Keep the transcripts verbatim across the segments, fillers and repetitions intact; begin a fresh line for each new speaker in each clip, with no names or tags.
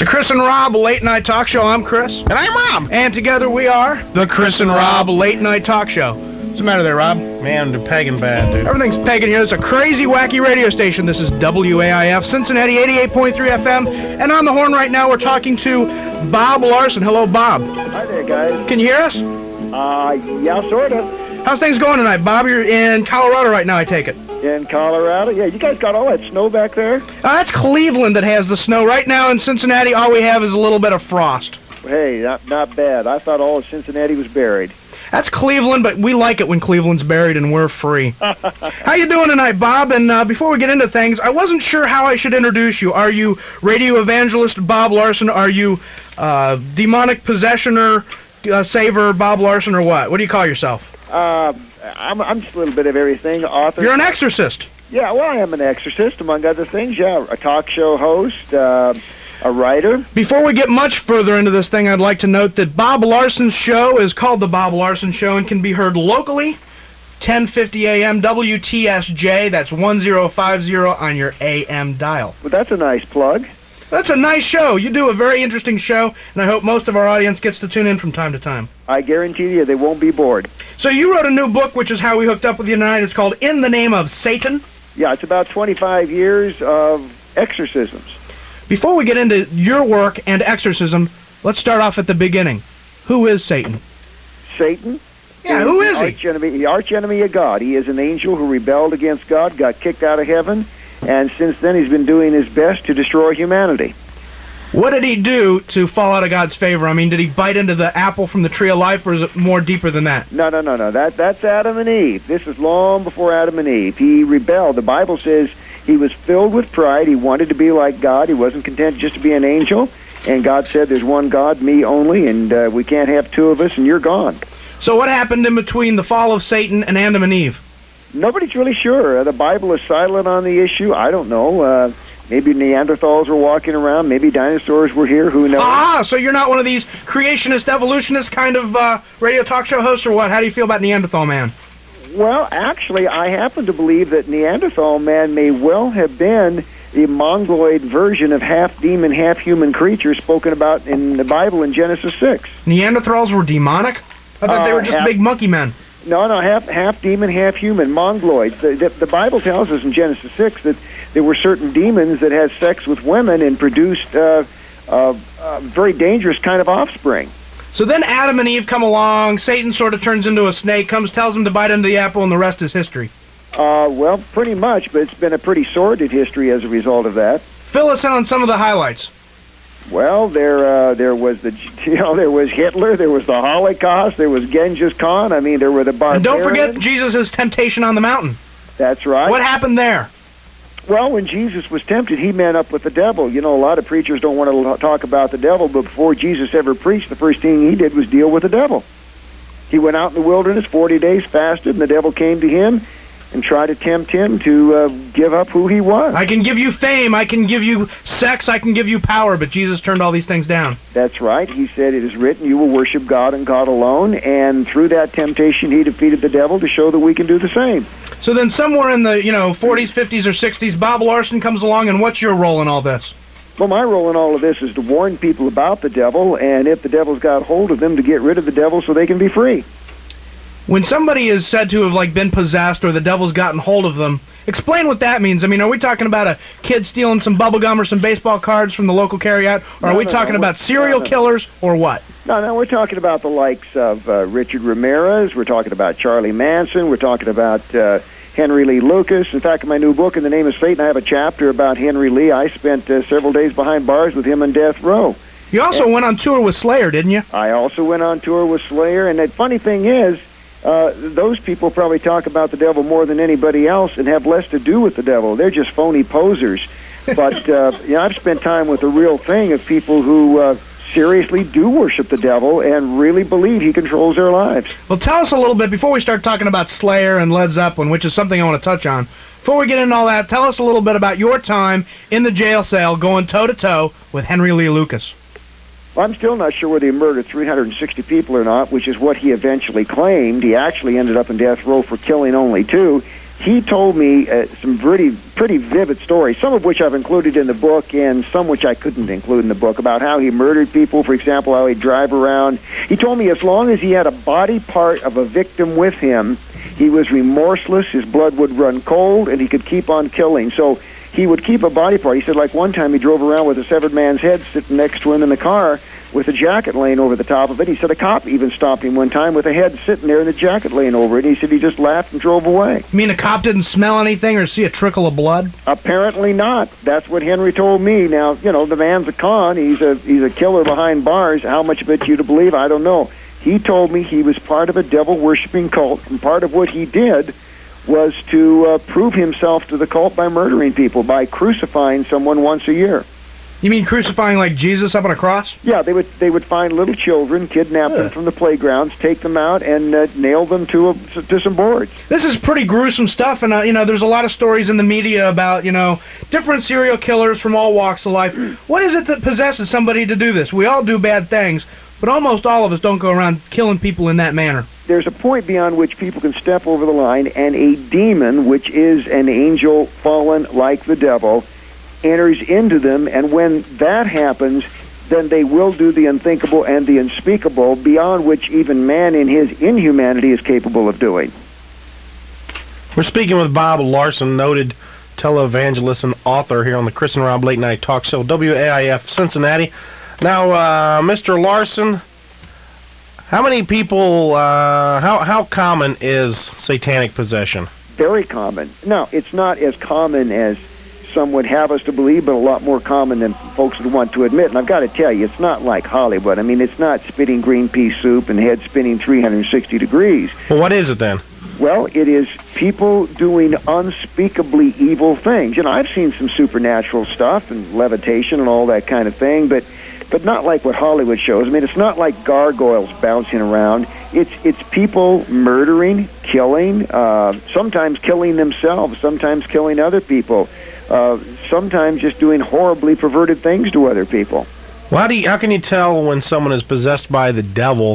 The Chris and Rob Late Night Talk Show. I'm Chris.
And I'm Rob.
And together we are the Chris and Rob Late Night Talk Show. What's the matter there, Rob?
Man, they're pagan bad, dude.
Everything's pagan here. It's a crazy, wacky radio station. This is W A I F, Cincinnati, eighty-eight point three F M. And on the horn right now, we're talking to Bob Larson. Hello, Bob.
Hi there, guys.
Can you hear us?
Uh, yeah, sort of.
How's things going tonight, Bob? You're in Colorado right now, I take it.
In Colorado? Yeah, you guys got all that snow back there?
Uh, that's Cleveland that has the snow. Right now in Cincinnati, all we have is a little bit of frost.
Hey, not, not bad. I thought all of Cincinnati was buried.
That's Cleveland, but we like it when Cleveland's buried and we're free. How you doing tonight, Bob? And uh, before we get into things, I wasn't sure how I should introduce you. Are you radio evangelist Bob Larson? Are you uh, demonic possessioner, uh, saver Bob Larson, or what? What do you call yourself?
Uh, I'm, I'm just a little bit of everything. Author.
You're an exorcist.
Yeah, well, I am an exorcist, among other things. Yeah, a talk show host, uh, a writer.
Before we get much further into this thing, I'd like to note that Bob Larson's show is called The Bob Larson Show and can be heard locally, ten fifty A M W T S J. That's one zero five zero on your A M dial.
Well, that's a nice plug.
That's a nice show. You do a very interesting show, and I hope most of our audience gets to tune in from time to time.
I guarantee you they won't be bored.
So you wrote a new book, which is how we hooked up with you tonight. It's called In the Name of Satan.
Yeah, it's about twenty-five years of exorcisms.
Before we get into your work and exorcism, let's start off at the beginning. Who is Satan?
Satan?
Yeah, who is
the
he?
Arch enemy, the arch enemy of God. He is an angel who rebelled against God, got kicked out of heaven, and since then he's been doing his best to destroy humanity.
What did he do to fall out of God's favor? I mean, did he bite into the apple from the tree of life, or is it more deeper than that?
No, no, no, no. That that's Adam and Eve. This is long before Adam and Eve. He rebelled. The Bible says he was filled with pride. He wanted to be like God. He wasn't content just to be an angel. And God said, there's one God, me only, and uh, we can't have two of us, and you're gone.
So what happened in between the fall of Satan and Adam and Eve?
Nobody's really sure. Uh, the Bible is silent on the issue. I don't know. Uh, maybe Neanderthals were walking around. Maybe dinosaurs were here. Who knows?
Ah, so you're not one of these creationist, evolutionist kind of uh, radio talk show hosts, or what? How do you feel about Neanderthal Man?
Well, actually, I happen to believe that Neanderthal man may well have been the mongoloid version of half-demon, half-human creature spoken about in the Bible in Genesis six.
Neanderthals were demonic? I thought uh, they were just
half,
big monkey men.
No, no, half, half-demon, half-human, mongoloids. The, the, the Bible tells us in Genesis six that there were certain demons that had sex with women and produced uh, uh, uh, very dangerous kind of offspring.
So then Adam and Eve come along, Satan sort of turns into a snake, comes, tells them to bite into the apple, and the rest is history.
Uh, well, pretty much, but it's been a pretty sordid history as a result of that.
Fill us in on some of the highlights.
Well, there uh, there was the, you know, there was Hitler, there was the Holocaust, there was Genghis Khan, I mean, there were the barbarians.
And don't forget Jesus' temptation on the mountain.
That's right.
What happened there?
Well, when Jesus was tempted, he met up with the devil. You know, a lot of preachers don't want to talk about the devil, but before Jesus ever preached, the first thing he did was deal with the devil. He went out in the wilderness, forty days fasted, and the devil came to him and tried to tempt him to uh, give up who he was.
I can give you fame, I can give you sex, I can give you power, but Jesus turned all these things down.
That's right. He said, it is written, you will worship God and God alone, and through that temptation, he defeated the devil to show that we can do the same.
So then somewhere in the, you know, forties, fifties, or sixties, Bob Larson comes along, and what's your role in all this?
Well, my role in all of this is to warn people about the devil, and if the devil's got hold of them, to get rid of the devil so they can be free.
When somebody is said to have, like, been possessed or the devil's gotten hold of them, explain what that means. I mean, are we talking about a kid stealing some bubble gum or some baseball cards from the local carryout, or
No,
are we
no,
talking
no,
about serial
no, no.
killers, or what?
No, no, we're talking about the likes of uh, Richard Ramirez, we're talking about Charlie Manson, we're talking about uh, Henry Lee Lucas. In fact, in my new book, In the Name of Satan, I have a chapter about Henry Lee. I spent uh, several days behind bars with him on death row.
You also
and
went on tour with Slayer, didn't you?
I also went on tour with Slayer, and the funny thing is, Uh, those people probably talk about the devil more than anybody else and have less to do with the devil. They're just phony posers. But uh, you know, I've spent time with the real thing of people who uh, seriously do worship the devil and really believe he controls their lives.
Well, tell us a little bit, before we start talking about Slayer and Led Zeppelin, which is something I want to touch on, before we get into all that, tell us a little bit about your time in the jail cell going toe-to-toe with Henry Lee Lucas.
Well, I'm still not sure whether he murdered three hundred sixty people or not, which is what he eventually claimed. He actually ended up in death row for killing only two. he told me uh, some pretty pretty vivid stories, some of which I've included in the book and some which I couldn't include in the book, about how he murdered people, for example, how he'd drive around. He told me as long as he had a body part of a victim with him, he was remorseless, his blood would run cold, and he could keep on killing. So he would keep a body part. He said, like, one time he drove around with a severed man's head sitting next to him in the car with a jacket laying over the top of it. He said a cop even stopped him one time with a head sitting there and the jacket laying over it. He said he just laughed and drove away.
You mean a cop didn't smell anything or see a trickle of blood?
Apparently not. That's what Henry told me. Now, you know, the man's a con. He's a he's a killer behind bars. How much of it you to believe, I don't know. He told me he was part of a devil-worshipping cult, and part of what he did was to uh, prove himself to the cult by murdering people, by crucifying someone once a year.
You mean crucifying like Jesus up on a cross?
Yeah, they would they would find little children, kidnap them from the playgrounds, take them out, and uh, nail them to a, to some boards.
This is pretty gruesome stuff, and uh, you know, there's a lot of stories in the media about, you know, different serial killers from all walks of life. What is it that possesses somebody to do this? We all do bad things, but almost all of us don't go around killing people in that manner.
There's a point beyond which people can step over the line, and a demon, which is an angel fallen like the devil, enters into them, and when that happens, then they will do the unthinkable and the unspeakable, beyond which even man in his inhumanity is capable of doing.
We're speaking with Bob Larson, noted televangelist and author, here on the Chris and Rob Late Night Talk Show, W A I F Cincinnati. Now, uh, Mister Larson, how many people, uh, how, how common is satanic possession?
Very common. Now, it's not as common as some would have us to believe, but a lot more common than folks would want to admit. And I've got to tell you, it's not like Hollywood. I mean, it's not spitting green pea soup and head spinning three hundred sixty degrees.
Well, what is it then?
Well, it is people doing unspeakably evil things. You know, I've seen some supernatural stuff and levitation and all that kind of thing, but but not like what Hollywood shows. I mean, it's not like gargoyles bouncing around. It's it's people murdering, killing, uh, sometimes killing themselves, sometimes killing other people. Uh, sometimes just doing horribly perverted things to other people.
Well, how, do you, how can you tell when someone is possessed by the devil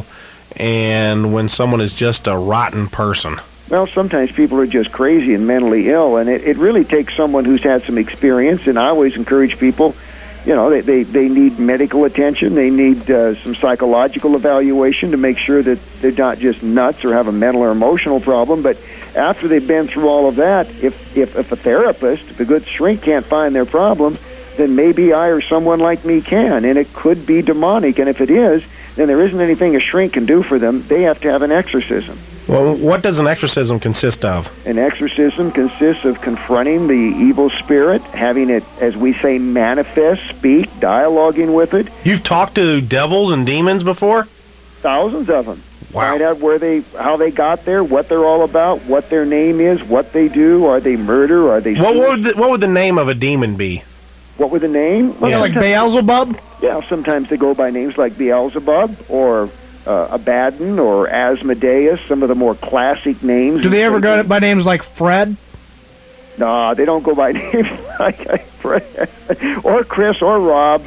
and when someone is just a rotten person?
Well, sometimes people are just crazy and mentally ill, and it, it really takes someone who's had some experience, and I always encourage people, you know, they, they, they need medical attention, they need uh, some psychological evaluation to make sure that they're not just nuts or have a mental or emotional problem, but after they've been through all of that, if, if, if a therapist, if a good shrink can't find their problem, then maybe I or someone like me can, and it could be demonic. And if it is, then there isn't anything a shrink can do for them. They have to have an exorcism.
Well, what does an exorcism consist of?
An exorcism consists of confronting the evil spirit, having it, as we say, manifest, speak, dialoguing with it.
You've talked to devils and demons before?
Thousands of them.
Wow.
Find out where they, how they got there, what they're all about, what their name is, what they do. Are they murder? Are they?
What would the, what would the name of a demon be?
What would the name?
Well, yeah, like Beelzebub?
Yeah, sometimes they go by names like Beelzebub or uh, Abaddon or Asmodeus, some of the more classic names.
Do they ever go by names like Fred?
No, they don't go by names like Fred or Chris or Rob.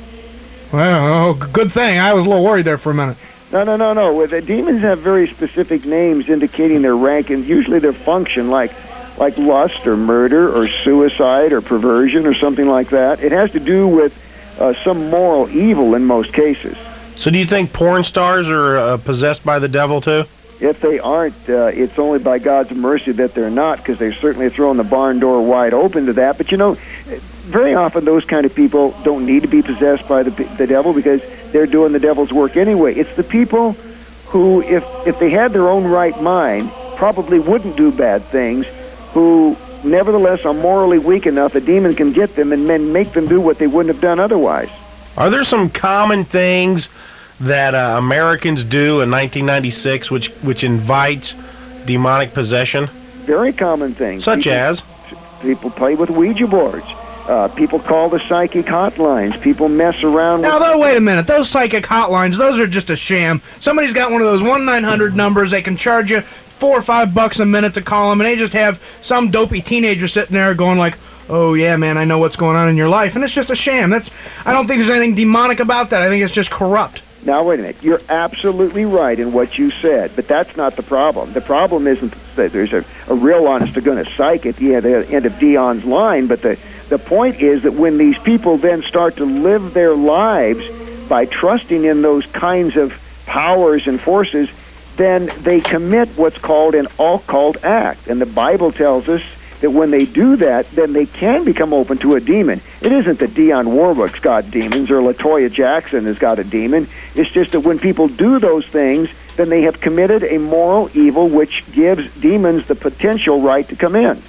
Well, oh, good thing. I was a little worried there for a minute.
No, no, no, no. The demons have very specific names indicating their rank and usually their function, like like lust or murder or suicide or perversion or something like that. It has to do with uh, some moral evil in most cases.
So do you think porn stars are uh, possessed by the devil too?
If they aren't, uh, it's only by God's mercy that they're not, because they're certainly throwing the barn door wide open to that. But, you know, very often those kind of people don't need to be possessed by the, the devil because they're doing the devil's work anyway. It's the people who, if, if they had their own right mind, probably wouldn't do bad things, who nevertheless are morally weak enough a demon can get them and then make them do what they wouldn't have done otherwise.
Are there some common things that uh, Americans do in nineteen ninety-six which which invites demonic possession?
Very common things.
Such
people,
as?
People play with Ouija boards. Uh, people call the psychic hotlines. People mess around
now,
with...
Now, though, wait a minute. Those psychic hotlines, those are just a sham. Somebody's got one of those one nine hundred numbers. They can charge you four or five bucks a minute to call them, and they just have some dopey teenager sitting there going like, oh, yeah, man, I know what's going on in your life. And it's just a sham. That's. I don't think there's anything demonic about that. I think it's just corrupt.
Now, wait a minute. You're absolutely right in what you said, but that's not the problem. The problem isn't there's a, a real honest-to-goodness psych at the end, the end of Dion's line, but the, the point is that when these people then start to live their lives by trusting in those kinds of powers and forces, then they commit what's called an occult act. And the Bible tells us that when they do that, then they can become open to a demon. It isn't that Dionne Warwick's got demons or LaToya Jackson has got a demon. It's just that when people do those things, then they have committed a moral evil which gives demons the potential right to come in.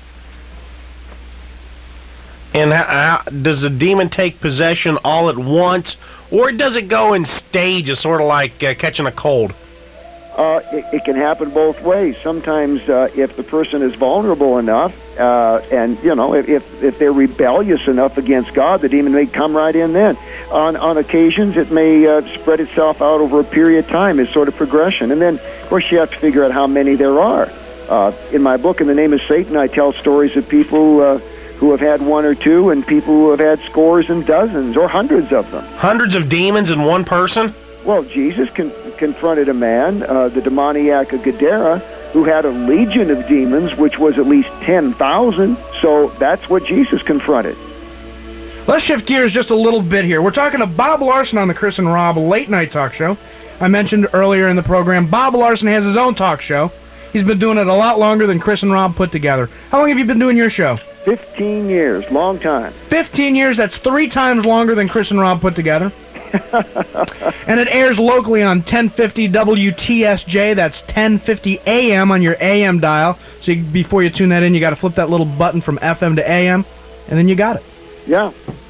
And how, how, does the demon take possession all at once, or does it go in stages, sort of like uh, catching a cold?
Uh, it, it can happen both ways. Sometimes, uh, if the person is vulnerable enough, uh, and you know, if, if if they're rebellious enough against God, the demon may come right in. Then, on on occasions, it may uh, spread itself out over a period of time as sort of progression. And then, of course, you have to figure out how many there are. Uh, in my book, In the Name of Satan, I tell stories of people uh, who have had one or two, and people who have had scores and dozens or hundreds of them.
Hundreds of demons in one person?
Well, Jesus con- confronted a man, uh, the demoniac of Gadara, who had a legion of demons, which was at least ten thousand. So that's what Jesus confronted.
Let's shift gears just a little bit here. We're talking to Bob Larson on the Chris and Rob late night talk show. I mentioned earlier in the program, Bob Larson has his own talk show. He's been doing it a lot longer than Chris and Rob put together. How long have you been doing your show?
Fifteen years, long time.
Fifteen years, that's three times longer than Chris and Rob put together. And it airs locally on ten fifty W T S J. That's ten fifty A M on your A M dial. So you, before you tune that in, you got to flip that little button from F M to A M, and then you got it.
Yeah.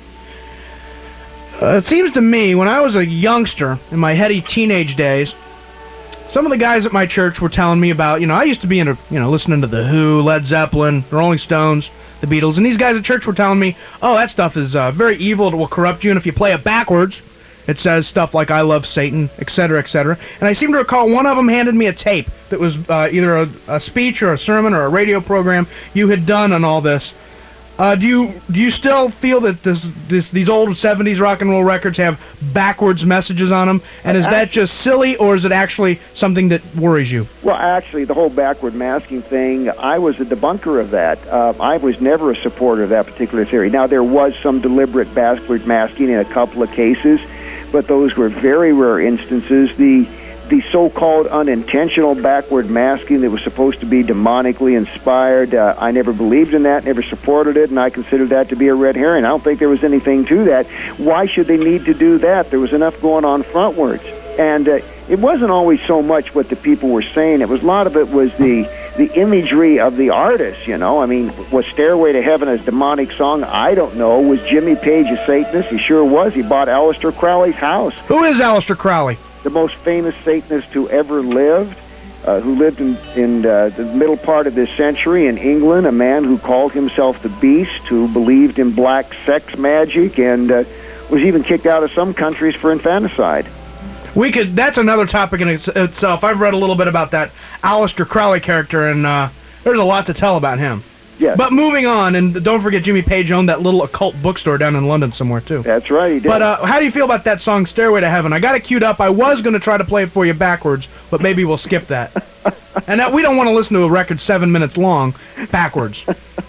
Uh, it seems to me, when I was a youngster, in my heady teenage days, some of the guys at my church were telling me about, you know, I used to be into, you know, listening to The Who, Led Zeppelin, the Rolling Stones, the Beatles, and these guys at church were telling me, oh, that stuff is uh, very evil, it will corrupt you, and if you play it backwards, it says stuff like, I love Satan, et cetera, et cetera. And I seem to recall one of them handed me a tape that was uh, either a, a speech or a sermon or a radio program you had done on all this. Uh, do you do you still feel that this, this these old seventies rock and roll records have backwards messages on them? And is that just silly, or is it actually something that worries you?
Well, actually, the whole backward masking thing, I was a debunker of that. Uh, I was never a supporter of that particular theory. Now, there was some deliberate backward masking in a couple of cases, but those were very rare instances. The the so-called unintentional backward masking that was supposed to be demonically inspired, uh, I never believed in that, never supported it, and I considered that to be a red herring. I don't think there was anything to that. Why should they need to do that? There was enough going on frontwards. And uh, it wasn't always so much what the people were saying. It was a lot of it was the the imagery of the artist, you know. I mean, was Stairway to Heaven a demonic song? I don't know. Was Jimmy Page a Satanist? He sure was. He bought Aleister Crowley's house.
Who is Aleister Crowley?
The most famous Satanist who ever lived, uh, who lived in, in uh, the middle part of this century in England, a man who called himself the Beast, who believed in black sex magic, and uh, was even kicked out of some countries for infanticide.
We could. That's another topic in its, itself. I've read a little bit about that Aleister Crowley character, and uh, there's a lot to tell about him.
Yes.
But moving on, and don't forget Jimmy Page owned that little occult bookstore down in London somewhere, too.
That's right, he did.
But uh, how do you feel about that song, Stairway to Heaven? I got it queued up. I was going to try to play it for you backwards, but maybe we'll skip that. And that, we don't want to listen to a record seven minutes long backwards.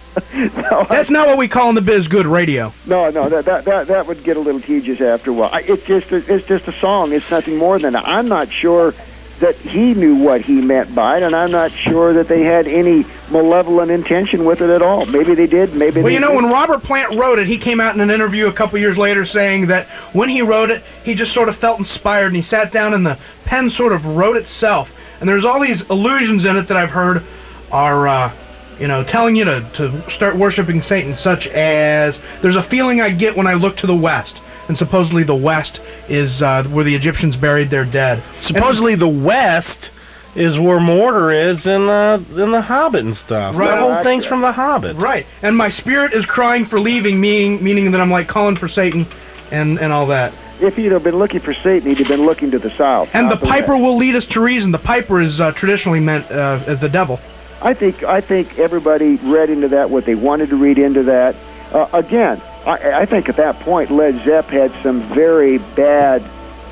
No, That's not what we call in the biz good radio.
No, no, that that that, that would get a little tedious after a while. I, it's just a, it's just a song. It's nothing more than that. I'm not sure that he knew what he meant by it, and I'm not sure that they had any malevolent intention with it at all. Maybe they did, maybe
well,
they
you know,
didn't.
When Robert Plant wrote it, he came out in an interview a couple years later saying that when he wrote it, he just sort of felt inspired, and he sat down and the pen sort of wrote itself. And there's all these allusions in it that I've heard are, uh, you know, telling you to, to start worshiping Satan, such as, there's a feeling I get when I look to the west. And supposedly the West is uh, where the Egyptians buried their dead.
Supposedly and, the West is where Mordor is in the, in the Hobbit and stuff.
Right.
The whole thing's from the Hobbit.
Right. And my spirit is crying for leaving, meaning, meaning that I'm like calling for Satan and, and all that.
If he'd have been looking for Satan, he'd have been looking to the south.
And the
the
piper
west.
will lead us to reason. The piper is uh, traditionally meant uh, as the devil.
I think I think everybody read into that what they wanted to read into that. Uh, again, I, I think at that point Led Zepp had some very bad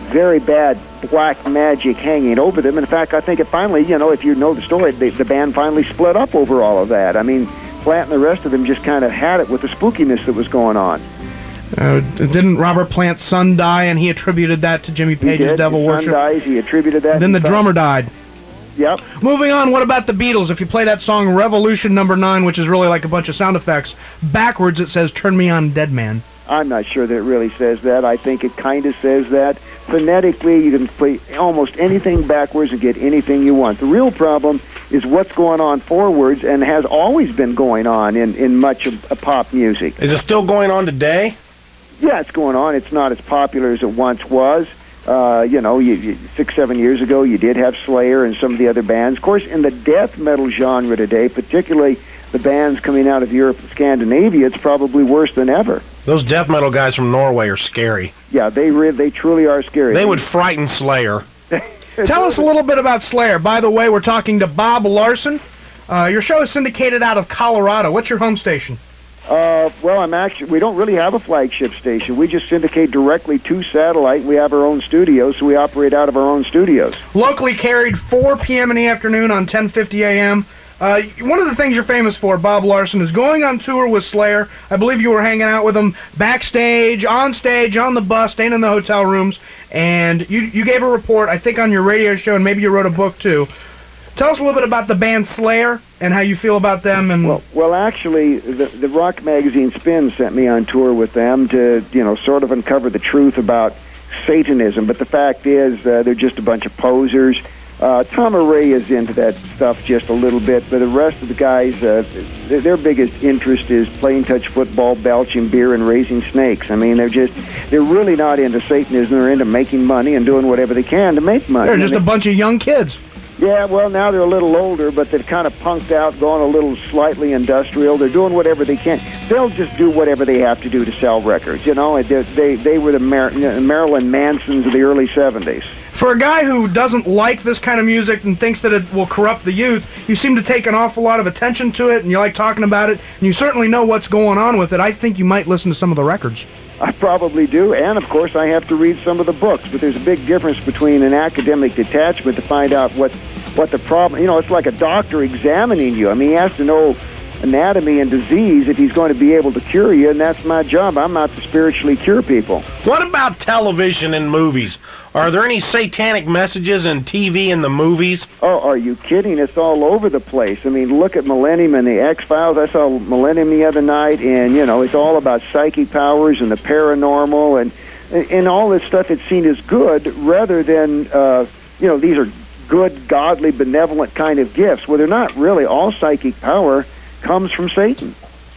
very bad black magic hanging over them. In fact, I think it finally, you know, if you know the story, the, the band finally split up over all of that. I mean, Plant and the rest of them just kind of had it with the spookiness that was going on.
Uh, didn't Robert Plant's son die, and he attributed that to Jimmy Page's
he did.
Devil
His
Worship?
son dies, he attributed that.
Then the
fact.
drummer died.
Yep.
Moving on, what about the Beatles? If you play that song Revolution Number Nine, which is really like a bunch of sound effects, backwards it says "Turn Me On, Dead Man."
I'm not sure that it really says that. I think it kind of says that. Phonetically, you can play almost anything backwards and get anything you want. The real problem is what's going on forwards and has always been going on in, in much of uh, pop music.
Is it still going on today?
Yeah, it's going on. It's not as popular as it once was. Uh, you know, you, you, six, seven years ago, you did have Slayer and some of the other bands. Of course, in the death metal genre today, particularly the bands coming out of Europe and Scandinavia, it's probably worse than ever.
Those death metal guys from Norway are scary.
Yeah, they re- they truly are scary.
They would frighten Slayer.
Tell us a little bit about Slayer. By the way, we're talking to Bob Larson. Uh, your show is syndicated out of Colorado. What's your home station?
Uh, well, I'm actually, we don't really have a flagship station. We just syndicate directly to satellite. We have our own studios, so we operate out of our own studios.
Locally carried, four p.m. in the afternoon on ten fifty a.m. Uh, one of the things you're famous for, Bob Larson, is going on tour with Slayer. I believe you were hanging out with them backstage, on stage, on the bus, staying in the hotel rooms, and you you gave a report, I think, on your radio show, and maybe you wrote a book, too. Tell us a little bit about the band Slayer and how you feel about them. And
well, well, actually, the, the rock magazine Spin sent me on tour with them to, you know, sort of uncover the truth about Satanism. But the fact is, uh, they're just a bunch of posers. Uh, Tom Araya is into that stuff just a little bit, but the rest of the guys, uh, th- their biggest interest is playing touch football, belching beer, and raising snakes. I mean, they're just, they're really not into Satanism. They're into making money and doing whatever they can to make money.
They're just
and
a
they,
bunch of young kids.
Yeah, well, now they're a little older, but they've kind of punked out, gone a little slightly industrial. They're doing whatever they can. They'll just do whatever they have to do to sell records. You know, they they, they were the Mar- Marilyn Mansons of the early seventies.
For a guy who doesn't like this kind of music and thinks that it will corrupt the youth, you seem to take an awful lot of attention to it, and you like talking about it, and you certainly know what's going on with it. I think you might listen to some of the records.
I probably do, and of course I have to read some of the books, but there's a big difference between an academic detachment to find out what, what the problem, you know, it's like a doctor examining you. I mean, he has to know anatomy and disease if he's going to be able to cure you, and that's my job. I'm not to spiritually cure people.
What about television and movies? Are there any satanic messages in T V and the movies?
Oh, are you kidding? It's all over the place. I mean, look at Millennium and the X-Files. I saw Millennium the other night, and, you know, it's all about psychic powers and the paranormal, and and all this stuff it's seen as good rather than, uh, you know, these are good, godly, benevolent kind of gifts. Well, they're not really. All psychic power comes from Satan.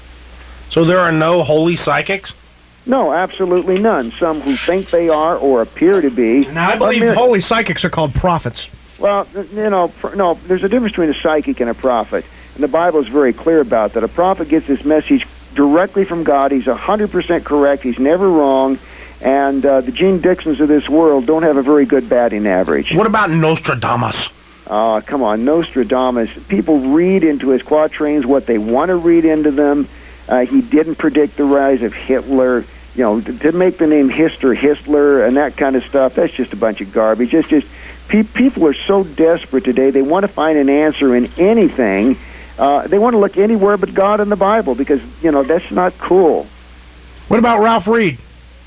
So there are no holy psychics?
No, absolutely none. Some who think they are or appear to be.
Now, I believe
mere-
holy psychics are called prophets.
Well, you know, no, there's a difference between a psychic and a prophet. And the Bible is very clear about that. A prophet gets his message directly from God. He's one hundred percent correct. He's never wrong. And uh, the Gene Dixons of this world don't have a very good batting average.
What about Nostradamus?
Oh, come on, Nostradamus. People read into his quatrains what they want to read into them. Uh, he didn't predict the rise of Hitler. You know, to make the name Hister Hitler and that kind of stuff, that's just a bunch of garbage. It's just, pe- people are so desperate today, they want to find an answer in anything. Uh, they want to look anywhere but God in the Bible because, you know, that's not cool.
What about Ralph Reed?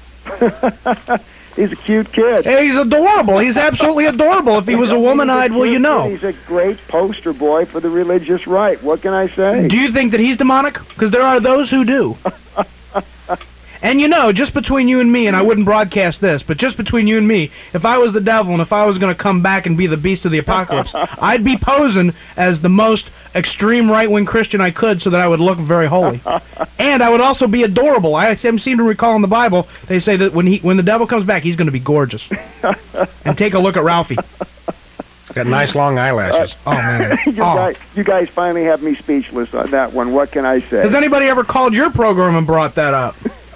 He's a cute kid.
Hey, he's adorable. He's absolutely adorable. If he was a woman-eyed, well, you know.
He's a great poster boy for the religious right. What can I say?
Do you think that he's demonic? Because there are those who do. And you know, just between you and me, and I wouldn't broadcast this, but just between you and me, if I was the devil and if I was going to come back and be the beast of the apocalypse, I'd be posing as the most extreme right-wing Christian I could so that I would look very holy. And I would also be adorable. I seem to recall in the Bible, they say that when he, when the devil comes back, he's going to be gorgeous. And take a look at Ralphie.
Got nice long eyelashes.
Oh, man.
you,
Oh.
guys, you guys finally have me speechless on that one. What can I say?
Has anybody ever called your program and brought that up?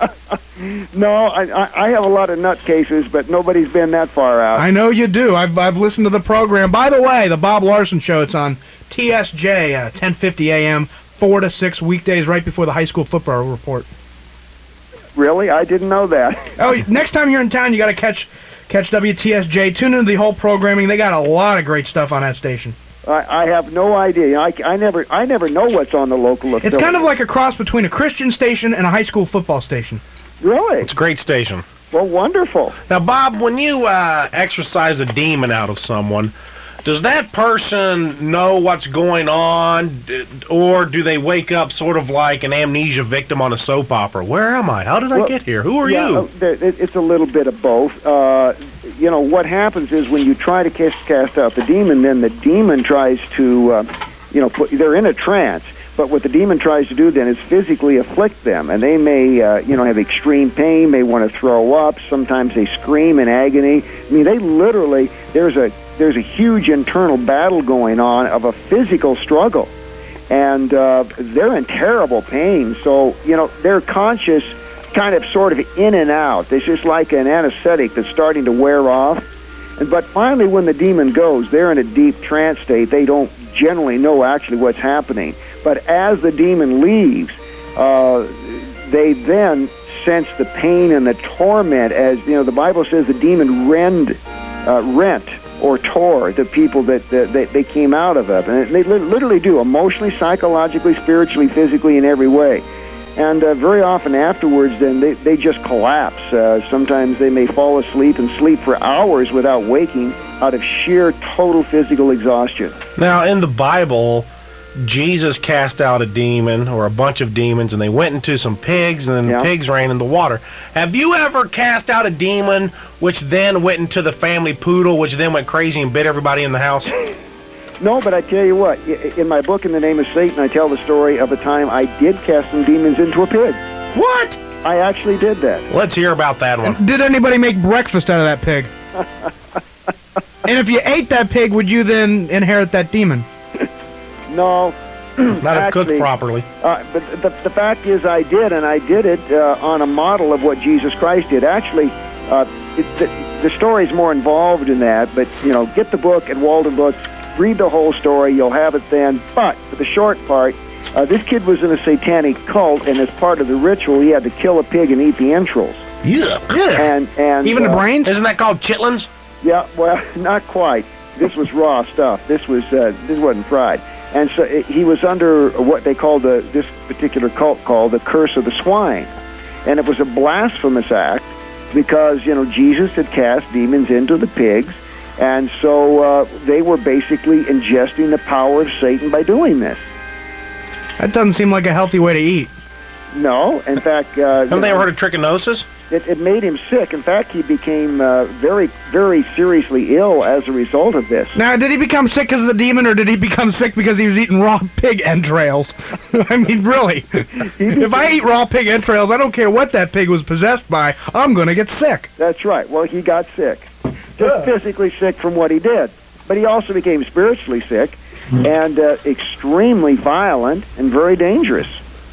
No, I, I I have a lot of nutcases, but nobody's been that far out.
I know you do. I've I've listened to the program. By the way, the Bob Larson Show, it's on T S J, uh, ten fifty a.m., four to six weekdays right before the high school football report.
Really? I didn't know that.
Oh, next time you're in town, you got to catch Catch W T S J. Tune into the whole programming. They got a lot of great stuff on that station.
I, I have no idea. I, I never I never know what's on the local affiliate.
It's kind of like a cross between a Christian station and a high school football station.
Really?
It's a great station.
Well, wonderful.
Now, Bob, when you uh, exorcise a demon out of someone, does that person know what's going on, d- or do they wake up sort of like an amnesia victim on a soap opera? Where am I? How did
Well,
I get here? Who are
yeah,
you?
uh, there- it- it's a little bit of both. Uh, you know, what happens is when you try to cast, cast out the demon, then the demon tries to, uh, you know, put, they're in a trance. But what the demon tries to do then is physically afflict them, and they may, uh, you know, have extreme pain, may want to throw up. Sometimes they scream in agony. I mean, they literally, there's a there's a huge internal battle going on of a physical struggle, and uh, they're in terrible pain. So, you know, their conscious kind of sort of in and out. It's just like an anesthetic that's starting to wear off. And, but finally, when the demon goes, they're in a deep trance state. They don't generally know actually what's happening. But as the demon leaves, uh, they then sense the pain and the torment. As you know, the Bible says the demon rend, uh, rent or tore the people that, that, that they came out of it. And they li- literally do, emotionally, psychologically, spiritually, physically, in every way. And uh, very often afterwards, then, they, they just collapse. Uh, sometimes they may fall asleep and sleep for hours without waking out of sheer total physical exhaustion.
Now, in the Bible, Jesus cast out a demon or a bunch of demons, and they went into some pigs, and then
Yeah.
the pigs ran in the water. Have you ever cast out a demon, which then went into the family poodle, which then went crazy and bit everybody in the house?
No, but I tell you what, i- in my book, In the Name of Satan, I tell the story of a time I did cast some demons into a pig.
What?
I actually did that.
Let's hear about that one.
Did anybody make breakfast out of that pig? And if you ate that pig, would you then inherit that demon?
No.
Not if cooked
actually,
properly.
Uh, but the, the fact is I did, and I did it uh, on a model of what Jesus Christ did. Actually, uh, it, the, the story is more involved in that, but, you know, get the book at Walden Books, read the whole story, you'll have it then. But for the short part, uh, this kid was in a satanic cult, and as part of the ritual, he had to kill a pig and eat the entrails.
Yeah.
And, and
Even
uh,
the brains?
Isn't that called chitlins?
Yeah, well, not quite. This was raw stuff. This was uh, this wasn't fried. And so it, he was under what they called the this particular cult called the curse of the swine, and it was a blasphemous act because you know Jesus had cast demons into the pigs, and so uh, they were basically ingesting the power of Satan by doing this.
That doesn't seem like a healthy way to eat.
No, in fact, uh,
Haven't they ever heard of trichinosis?
It, it made him sick. In fact, he became uh, very, very seriously ill as a result of this.
Now, did he become sick because of the demon, or did he become sick because he was eating raw pig entrails? I mean, really. If I eat raw pig entrails, I don't care what that pig was possessed by, I'm going to get sick.
That's right. Well, he got sick. Just physically sick from what he did. But he also became spiritually sick and uh, extremely violent and very dangerous.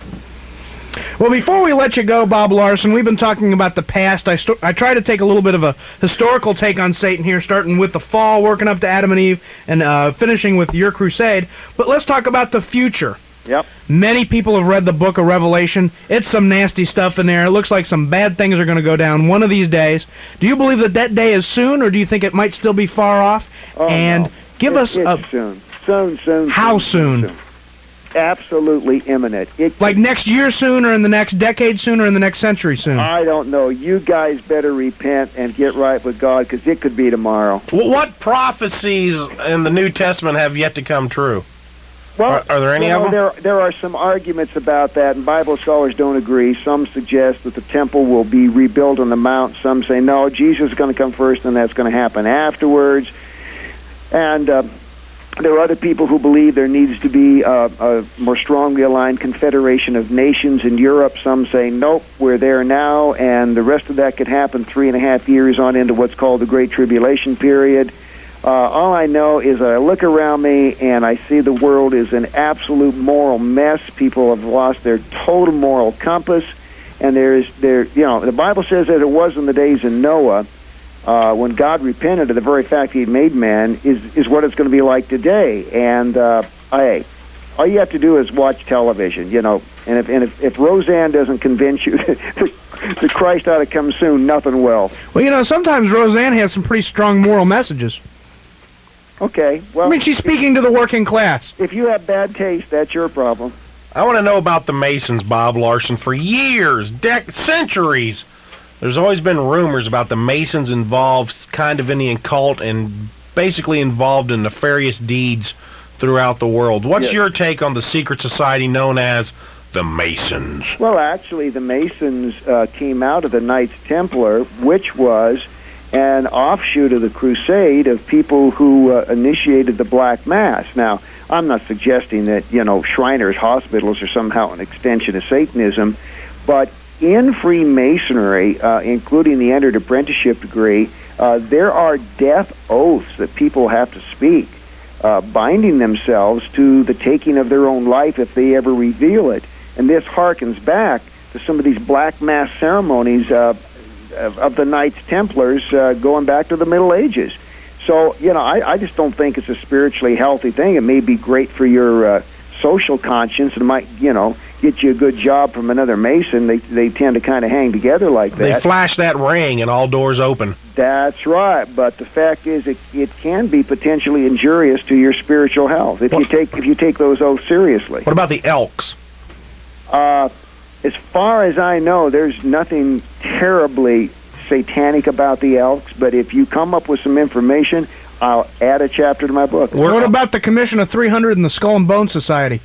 Well, before we let you go, Bob Larson, we've been talking about the past. I, st- I try to take a little bit of a historical take on Satan here, starting with the fall, working up to Adam and Eve, and uh, finishing with your crusade. But let's talk about the future.
Yep.
Many people have read the book of Revelation. It's some nasty stuff in there. It looks like some bad things are going to go down one of these days. Do you believe that that day is soon, or do you think it might still be far off?
Oh,
and
no.
give
It-
us
it's
a...
soon. Soon, soon,
How
soon?
soon?
Absolutely imminent. It,
Like next year soon, or in the next decade soon, or in the next century soon?
I don't know. You guys better repent and get right with God, because it could be tomorrow.
Wh- What prophecies in the New Testament have yet to come true?
Well,
Are- are there any
you know,
of them?
There, there are some arguments about that, and Bible scholars don't agree. Some suggest that the temple will be rebuilt on the mount. Some say, no, Jesus is going to come first, and that's going to happen afterwards. And uh, there are other people who believe there needs to be uh, a more strongly aligned confederation of nations in Europe. Some say, nope, we're there now, and the rest of that could happen three and a half years on into what's called the Great Tribulation period. Uh, all I know is that I look around me and I see the world is an absolute moral mess. People have lost their total moral compass, and there's there. You know, the Bible says that it was in the days of Noah, uh, when God repented of the very fact He had made man, is is what it's going to be like today. And uh, I, all you have to do is watch television, you know. And if and if, if Roseanne doesn't convince you that, that Christ ought to come soon, nothing will.
Well, you know, sometimes Roseanne has some pretty strong moral messages.
Okay, well...
I mean, she's speaking to the working class.
If you have bad taste, that's your problem.
I want to know about the Masons, Bob Larson. For years, dec- centuries, there's always been rumors about the Masons involved kind of in the occult and basically involved in nefarious deeds throughout the world. What's
Yes.
your take on the secret society known as the Masons?
Well, actually, the Masons uh, came out of the Knights Templar, which was an offshoot of the Crusade of people who uh, initiated the Black Mass. Now, I'm not suggesting that, you know, Shriners Hospitals are somehow an extension of Satanism, but in Freemasonry, uh, including the entered apprenticeship degree, uh, there are death oaths that people have to speak, uh, binding themselves to the taking of their own life if they ever reveal it. And this harkens back to some of these Black Mass ceremonies uh, of, of the Knights Templars uh, going back to the Middle Ages. So, you know, I, I just don't think it's a spiritually healthy thing. It may be great for your uh, social conscience. It might, you know, get you a good job from another Mason. They they tend to kind of hang together like that.
They flash that ring and all doors open.
That's right. But the fact is, it it can be potentially injurious to your spiritual health if
What-
you take if you take those oaths seriously.
What about the Elks?
Uh, as far as I know, there's nothing terribly satanic about the Elks, but if you come up with some information, I'll add a chapter to my book.
What about the Commission of three hundred and the Skull and Bone Society?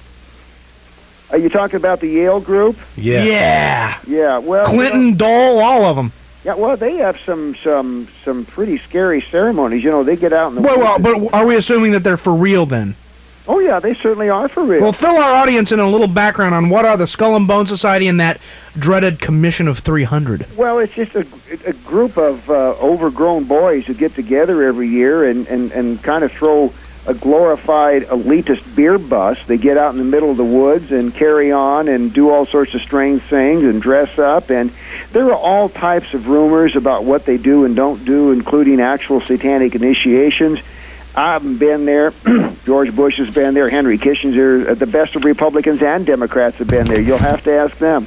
Are you talking about the Yale group?
Yeah.
Yeah.
Yeah, well...
Clinton,
you know,
Dole, all of them.
yeah, well, they have some some some pretty scary ceremonies. You know, they get out in the...
Well, well,
woods.
but are we assuming that they're for real then?
Oh, yeah, they certainly are for real.
Well, fill our audience in a little background on what are the Skull and Bone Society and that dreaded Commission of three hundred.
Well, it's just a, a group of uh, overgrown boys who get together every year and, and, and kind of throw a glorified elitist beer bus. They get out in the middle of the woods and carry on and do all sorts of strange things and dress up. And there are all types of rumors about what they do and don't do, including actual satanic initiations. I've been there. George Bush has been there. Henry Kissinger. Uh, the best of Republicans and Democrats have been there. You'll have to ask them.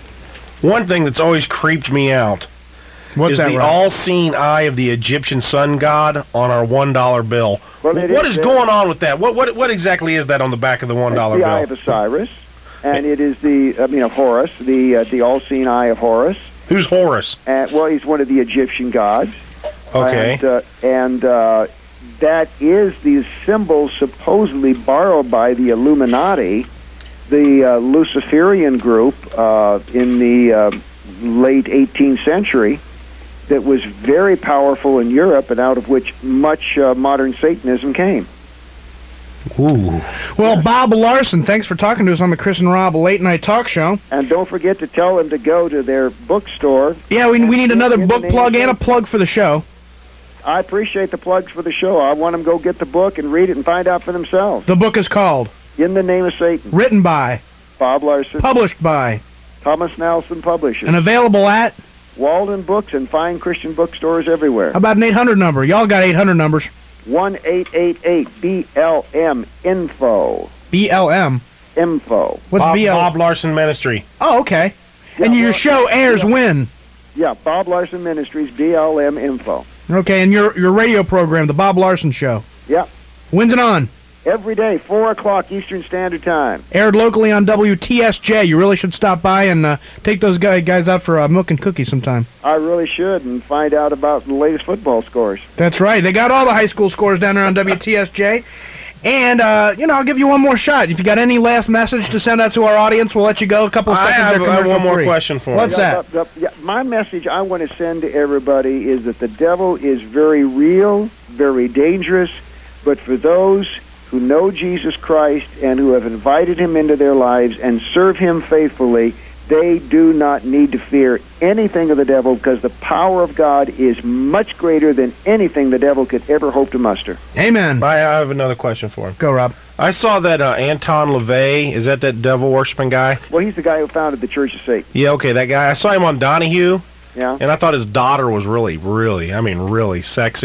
One thing that's always creeped me out
What's
is
that,
the
Rob?
all-seeing eye of the Egyptian sun god on our one dollar bill.
Well, it
what
is
is
there.
going on with that? What what what exactly is that on the back of the one dollar
It's the
bill?
Eye of Osiris, and it is the, I mean, of Horus, the uh, the all-seeing eye of Horus.
Who's Horus?
And, well, he's one of the Egyptian gods.
Okay.
And, uh, and uh, that is the symbol supposedly borrowed by the Illuminati, the uh, Luciferian group uh, in the uh, late eighteenth century, that was very powerful in Europe and out of which much uh, modern Satanism came.
Ooh.
Well, Bob Larson, thanks for talking to us on the Chris and Rob Late Night Talk Show.
And don't forget to tell them to go to their bookstore.
Yeah, we, we need another
In the
book
name
plug
of-
and a plug for the show.
I appreciate the plugs for the show. I want them to go get the book and read it and find out for themselves.
The book is called
In the Name of Satan.
Written by,
Bob Larson,
published by,
Thomas Nelson Publishers,
and available at,
Walden Books, and fine Christian bookstores everywhere.
how about an eight hundred number? Y'all got eight hundred numbers.
one eight eight eight B L M Info.
B L M.
Info.
What's
Bob,
B L M?
Bob Larson Ministry.
Oh, okay.
Yeah,
and your
well,
show airs
yeah.
when?
Yeah, Bob Larson Ministries, B L M Info.
Okay, and your your radio program, the Bob Larson Show.
Yeah,
When's it on?
every day, four o'clock Eastern Standard Time.
Aired locally on W T S J. You really should stop by and uh, take those guy, guys out for uh, milk and cookies sometime.
I really should, and find out about the latest football scores.
That's right. They got all the high school scores down there on W T S J. And, uh, you know, I'll give you one more shot. If you got any last message to send out to our audience, we'll let you go. A couple of
I
seconds.
have,
they're
I have one
commercial
more
free.
question for
What's
you.
that?
Yeah, the- yeah, my message I want to send to everybody is that the devil is very real, very dangerous, but for those who know Jesus Christ and who have invited him into their lives and serve him faithfully, they do not need to fear anything of the devil, because the power of God is much greater than anything the devil could ever hope to muster.
Amen.
I have another question for him.
Go, Rob.
I saw that uh, Anton LaVey. Is that that devil worshiping guy?
Well, he's the guy who founded the Church of Satan.
Yeah, okay, that guy. I saw him on Donahue,
Yeah.
and I thought his daughter was really, really, I mean, really sexy.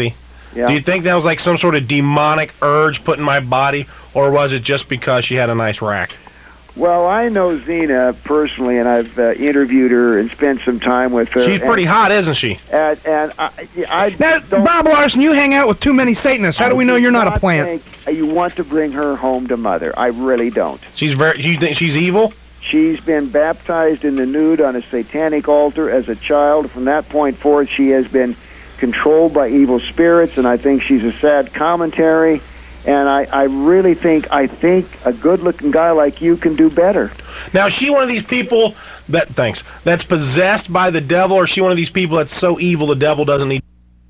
Yeah.
Do you think that was like some sort of demonic urge put in my body, or was it just because she had a nice rack?
Well, I know Zena personally, and I've uh, interviewed her and spent some time with her.
She's pretty
and,
hot, isn't she?
And, and I, I
Now,
don't,
Bob Larson, you hang out with too many Satanists. How do we know you're not a plant?
Think you want to bring her home to Mother. I really don't.
She's very. You think she's evil?
She's been baptized in the nude on a satanic altar as a child. From that point forth, she has been controlled by evil spirits, and I think she's a sad commentary. And I, I really think I think a good-looking guy like you can do better.
Now, is she one of these people that thanks that's possessed by the devil, or is she one of these people that's so evil the devil doesn't need?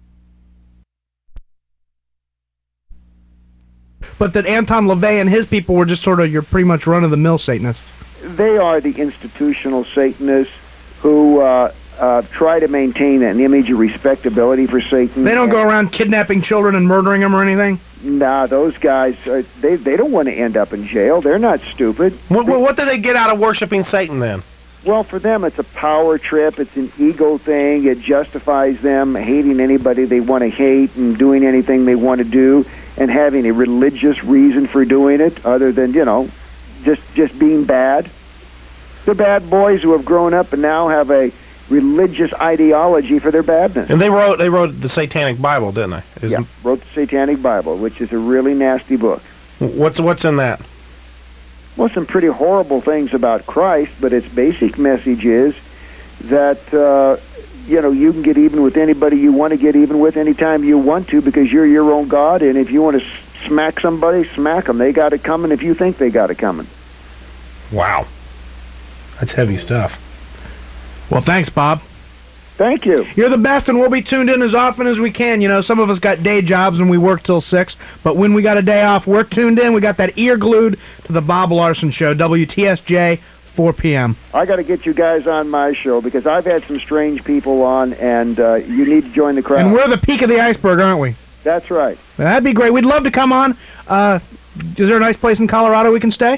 But that Anton LaVey and his people were just sort of your pretty much run-of-the-mill Satanists.
They are the institutional Satanists who uh, uh, try to maintain an image of respectability for Satan.
They don't go around kidnapping children and murdering them or anything?
Nah, those guys, are, they they don't want to end up in jail. They're not stupid.
What, what, what do they get out of worshiping Satan then?
Well, for them, it's a power trip. It's an ego thing. It justifies them hating anybody they want to hate and doing anything they want to do and having a religious reason for doing it other than, you know, just, just being bad. They're bad boys who have grown up and now have a religious ideology for their badness.
And they wrote they wrote the Satanic Bible, didn't they? Isn't,
Yeah, wrote the Satanic Bible, which is a really nasty book.
What's what's in that?
Well, some pretty horrible things about Christ, but its basic message is that, uh, you know, you can get even with anybody you want to get even with anytime you want to because you're your own God, and if you want to s- smack somebody, smack them. They got it coming if you think they got it coming.
Wow. That's heavy stuff.
Well, thanks, Bob.
Thank you.
You're the best, and we'll be tuned in as often as we can. You know, some of us got day jobs and we work till six, but when we got a day off, we're tuned in. We got that ear glued to the Bob Larson Show, W T S J, four p.m.
I got to get you guys on my show because I've had some strange people on, and uh, you need to join the crowd.
And we're the peak of the iceberg, aren't we?
That's right.
That'd be great. We'd love to come on. Uh, is there a nice place in Colorado we can stay?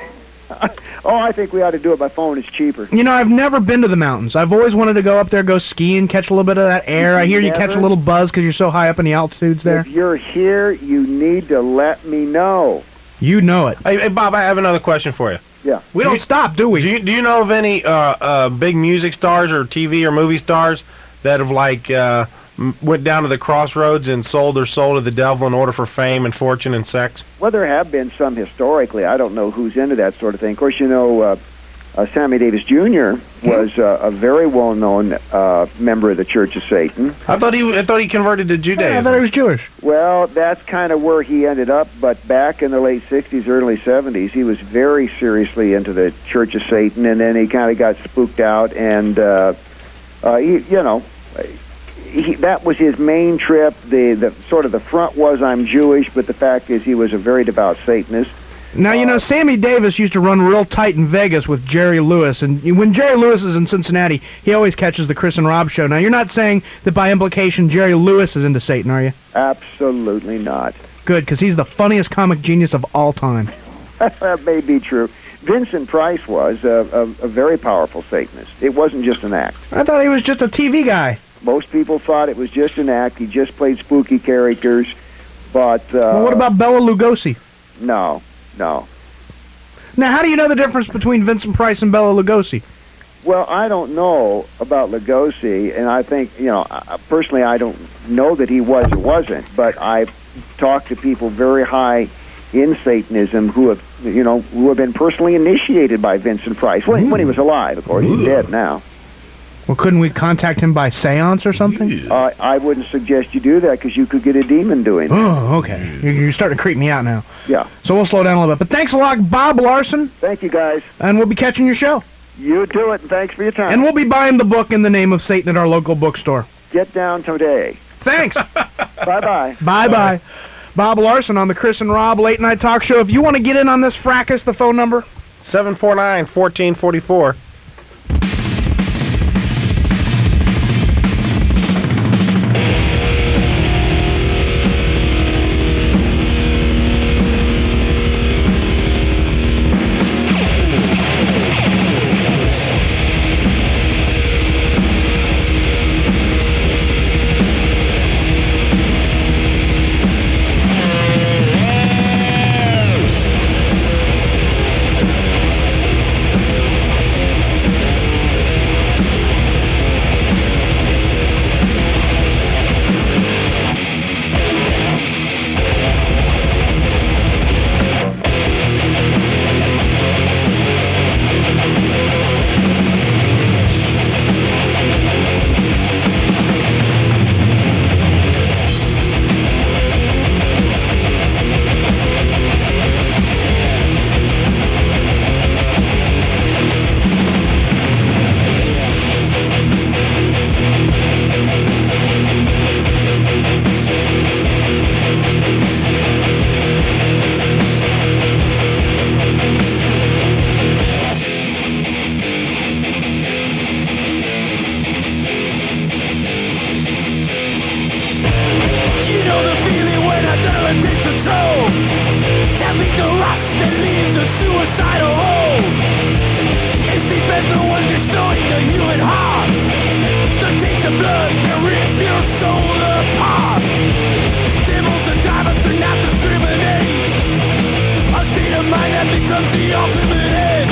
Oh, I think we ought to do it by phone. It's cheaper.
You know, I've never been to the mountains. I've always wanted to go up there, go skiing, catch a little bit of that air. I hear you catch a little buzz because you're so high up in the altitudes there.
If you're here, you need to let me know.
You know it.
Hey, hey, Bob, I have another question for you.
Yeah.
We don't stop, do we?
Do you, do you know of any uh, uh, big music stars or T V or movie stars that have, like, uh, m- went down to the crossroads and sold their soul to the devil in order for fame and fortune and sex?
Well, there have been some historically. I don't know who's into that sort of thing. Of course, you know, uh, uh, Sammy Davis Junior was uh, a very well-known uh, member of the Church of Satan.
I thought he I thought he converted to
Yeah, I
Judaism.
thought he was Jewish.
Well, that's kind of where he ended up, but back in the late sixties, early seventies, he was very seriously into the Church of Satan, and then he kind of got spooked out, and, uh, uh, he, you know, he, that was his main trip. The, the sort of the front was, I'm Jewish, but the fact is he was a very devout Satanist.
Now, you know, Sammy Davis used to run real tight in Vegas with Jerry Lewis, and when Jerry Lewis is in Cincinnati, he always catches the Chris and Rob show. Now, you're not saying that by implication Jerry Lewis is into Satan, are you?
Absolutely not.
Good, because he's the funniest comic genius of all time.
That may be true. Vincent Price was a, a, a very powerful Satanist. It wasn't just an act.
I thought he was just a T V guy.
Most people thought it was just an act. He just played spooky characters, but... Uh,
Well, what about Bela Lugosi?
No, no.
Now, how do you know the difference between Vincent Price and Bela Lugosi?
Well, I don't know about Lugosi, and I think, you know, I- personally I don't know that he was or wasn't, but I've talked to people very high in Satanism who have, you know, who have been personally initiated by Vincent Price, when, when he was alive, of course. He's dead now.
Well, couldn't we contact him by seance or something?
Uh, I wouldn't suggest you do that because you could get a demon doing it.
Oh, okay. You're, you're starting to creep me out now.
Yeah.
So we'll slow down a little bit. But thanks a lot, Bob Larson,
Thank you, guys.
and we'll be catching your show.
You do it, and thanks for your time.
And we'll be buying the book In the Name of Satan at our local bookstore.
Get down today.
Thanks.
Bye-bye.
Bye-bye. Bob Larson on the Chris and Rob Late Night Talk Show. If you want to get in on this fracas, the phone number?
seven four nine, one four four four.
There's no one destroying the human heart. The taste of blood can rip your soul apart. Devils and divers do not discriminate. A state of mind that becomes the ultimate end.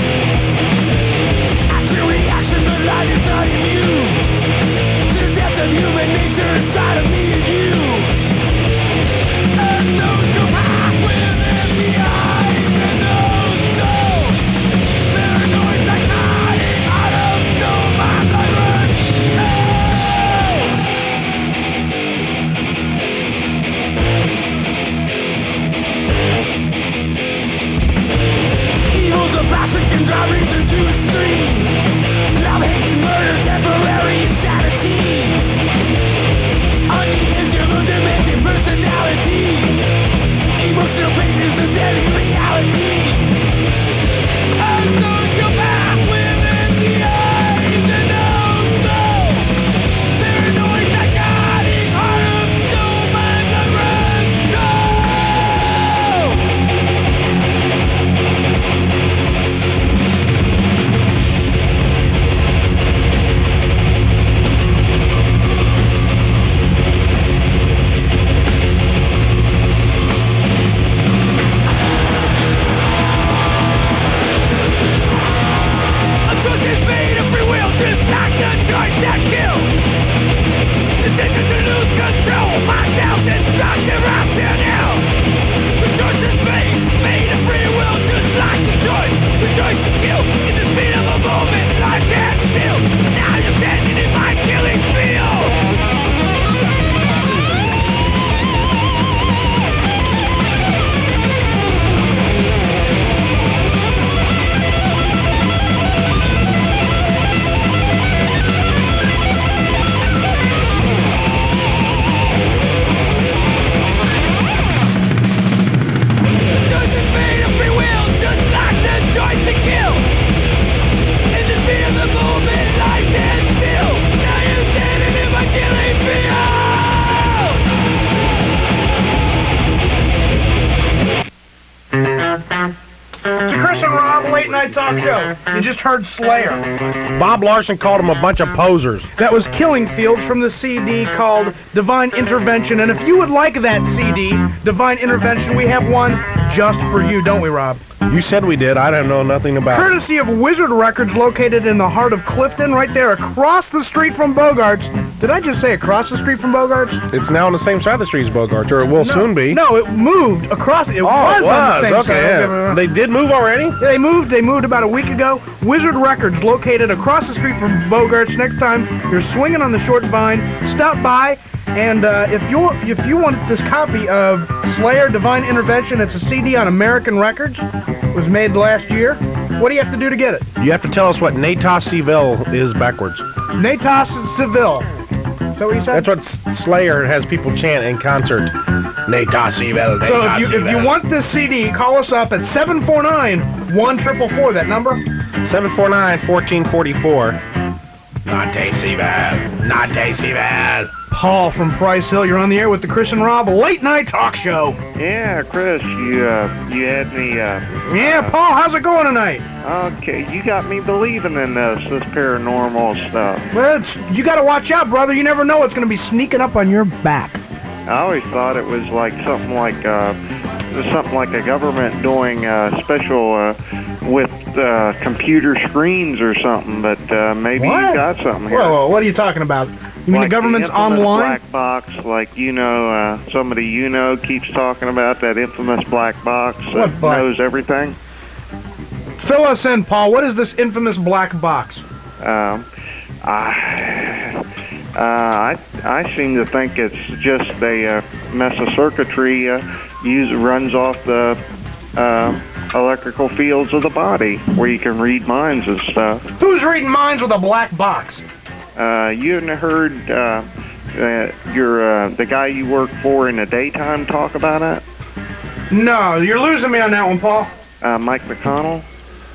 After reaction, the light is not immune to the depth of human nature inside of me and you. A social pact within the eyes and no soul. Paranoid psychotic out of no mind I run. Evil's a bastard can drive reason to extreme. Love, hate, murder, temporary insanity. Uninterval dimension personality. Emotional pain is a deadly reality. A social path within the eyes and no soul. Paranoid psychotic heart of stone, mind that runs cold. A choice is made of free will, just like the choice that kills. Decision to lose control, my self-destructive rationale. The choice is made, made of free will, just like the choice. The choice to kill, in the speed of a moment, life stands still. Now you're standing in my killing field. The choice is made of free will, just like the choice to kill. In the speed of the moment, life stands still. Now you're standing in my killing field.
It's a Chris and Rob late night talk show. You just heard Slayer.
Bob Larson called them a bunch of posers.
That was Killing Fields from the C D called Divine Intervention. And if you would like that C D, Divine Intervention, we have one just for you, don't we, Rob?
You said we did. I don't know nothing about it.
Courtesy of Wizard Records, located in the heart of Clifton, right there across the street from Bogarts. Did I just say across the street from Bogarts?
It's now on the same side of the street as Bogarts, or it will
No,
soon be.
No, it moved across. It
Oh,
was,
it
on the
was.
same
Okay,
side.
yeah. They did move already?
Yeah, they moved. They moved about a week ago. Wizard Records, located across the street from Bogarts. Next time you're swinging on the short vine, stop by. And uh, if you if you want this copy of Slayer Divine Intervention, it's a C D on American Records. It was made last year. What do you have to do to get it?
You have to tell us what Natas Seville is backwards.
Natas Seville. Is that what you said?
That's what S- Slayer has people chant in concert. Natas Seville, Natas
So if you, if you
Seville.
want this C D, call us up at seven four nine, one four four four. That number?
seven four nine, one four four four. Nate Seville, Nate Seville.
Paul from Price Hill. You're on the air with the Chris and Rob late night talk show.
Yeah, Chris, you uh, you had me. Uh,
Yeah, Paul, how's it going tonight?
okay, you got me believing in this this paranormal stuff.
Well, it's, you got to watch out, brother. You never know what's going to be sneaking up on your back.
I always thought it was like something like uh, something like a government doing uh, special uh, with uh, computer screens or something. But uh, maybe
What?
you got something here.
Whoa, whoa, what are you talking about? You mean
Like
the government's
infamous
online?
black box, like you know, uh, somebody you know keeps talking about that infamous black box that
What black-
knows everything.
Fill us in, Paul. What is this infamous black box?
Um, I, uh, I, I seem to think it's just a uh, mess of circuitry uh, use runs off the uh, electrical fields of the body where you can read minds and stuff.
Who's reading minds with a black box?
Uh, you hadn't heard uh, uh, your uh, the guy you work for in the daytime talk about it?
No, you're losing me on that one, Paul.
Uh, Mike McConnell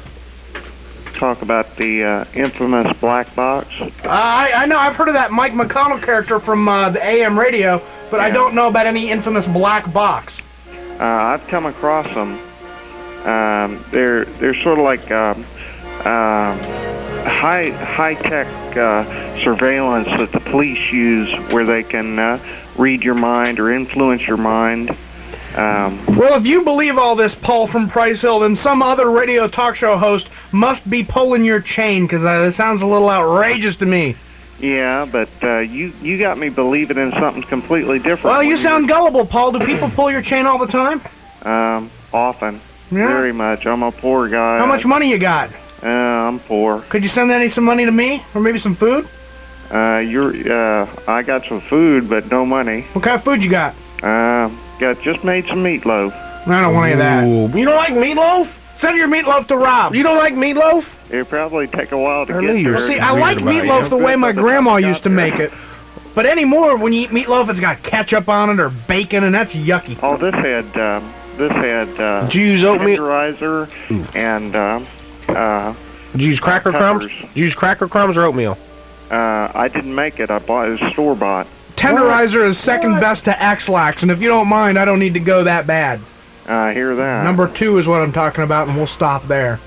talk about the uh, infamous black box.
Uh, I, I know, I've heard of that Mike McConnell character from uh, the A M radio, but I
Yeah.
don't know about any infamous black box.
Uh, I've come across them. Um, they're they're sort of like um, um, high high tech uh, surveillance that the police use, where they can uh, read your mind or influence your mind. Um,
Well, if you believe all this, Paul from Price Hill, then some other radio talk show host must be pulling your chain, because uh, that sounds a little outrageous to me.
yeah, but uh, you you got me believing in something completely different.
Well,
when
you sound gullible, Paul. Do people pull your chain all the time?
Um, often,
Yeah?
very much. I'm a poor guy.
How much money you got?
Uh, I'm poor.
Could you send any some money to me, or maybe some food?
Uh, you're. Uh, I got some food, but no money.
What kind of food you got?
Uh, got just made some meatloaf.
I don't want any of that.
Ooh, you don't like meatloaf?
Send your meatloaf to Rob.
You don't like meatloaf?
It'd probably take a while to
I
get
knew you were
there.
See, I
weird
like
about it,
meatloaf
yeah.
the way my
But the
grandma
time it
used to
got
make
there-
it. But anymore, when you eat meatloaf, it's got ketchup on it or bacon, and that's yucky.
Oh, this had um, this had uh,
Did you use oatmeal?
tenderizer and um, uh,
Did you use cracker crumbs?
peppers.
Did you use cracker crumbs or oatmeal?
uh, I didn't make it. I bought it was store bought.
Tenderizer is second best to X-Lax, and if you don't mind, I don't need to go that bad.
I hear that.
Number two is what I'm talking about, and we'll stop there.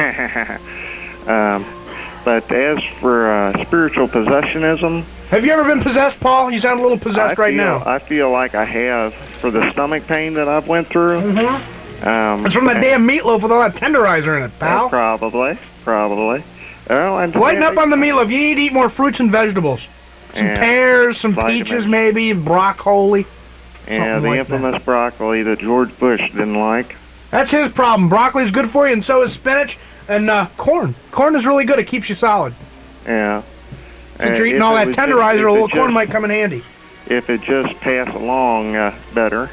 um, but as for uh, spiritual possessionism,
Have you ever been possessed, Paul? You sound a little possessed
I
right
feel,
now.
I feel like I have for the stomach pain that I've went through.
Mm-hmm.
Um,
It's from that
and-
damn meatloaf with all that tenderizer in it,
uh,
pal.
Probably, probably. Well, and
Lighten up on the meatloaf. You need to eat more fruits and vegetables. Some
Yeah.
pears, some
Vitamins.
peaches maybe, broccoli.
Yeah,
something
the
like that.
infamous broccoli that George Bush didn't like.
That's his problem. Broccoli's good for you, and so is spinach and uh, corn. Corn is really good. It keeps you solid.
Yeah.
Since
Uh,
you're eating
if
all
it
that
was just-
tenderizer,
if
a
it
little corn
just-
might come in handy.
If it just passed along uh, better.